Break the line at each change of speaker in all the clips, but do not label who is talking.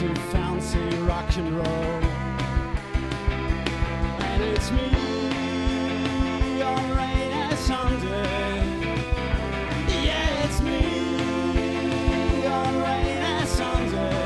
to fancy rock and roll. And it's me on rainy Sunday. Yeah, it's me on rainy Sunday.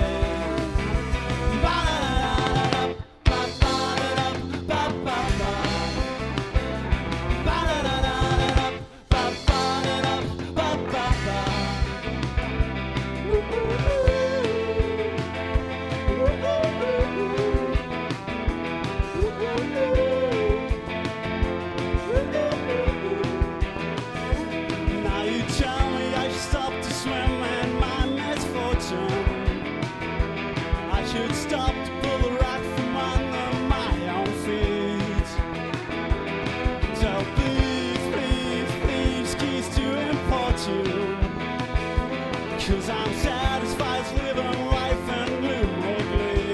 Now you tell me I should stop to swim in my misfortune. I should stop to pull the rug from under my own feet. So please, please, please, keys to import you. 'Cause I'm satisfied living life in gloom lately.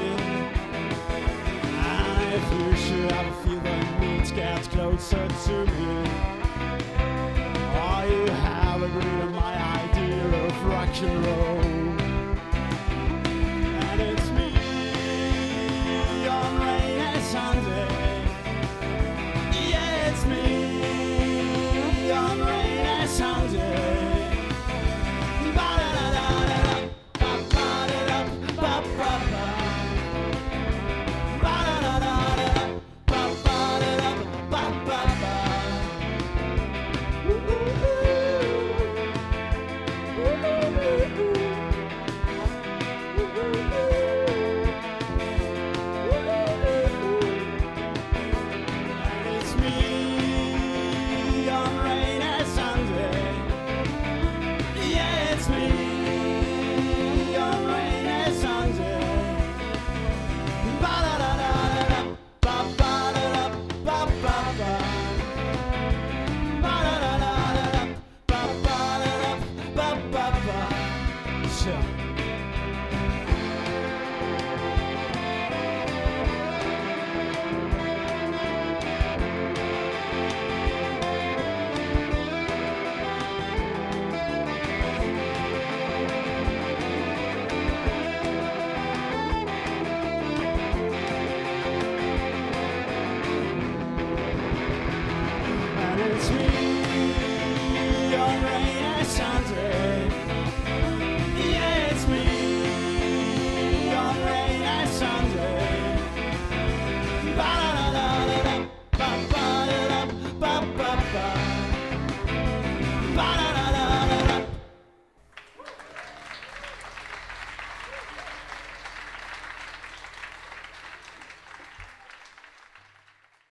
And if you should ever feel the need to get closer to me, or you have agreed on my idea of rock and roll,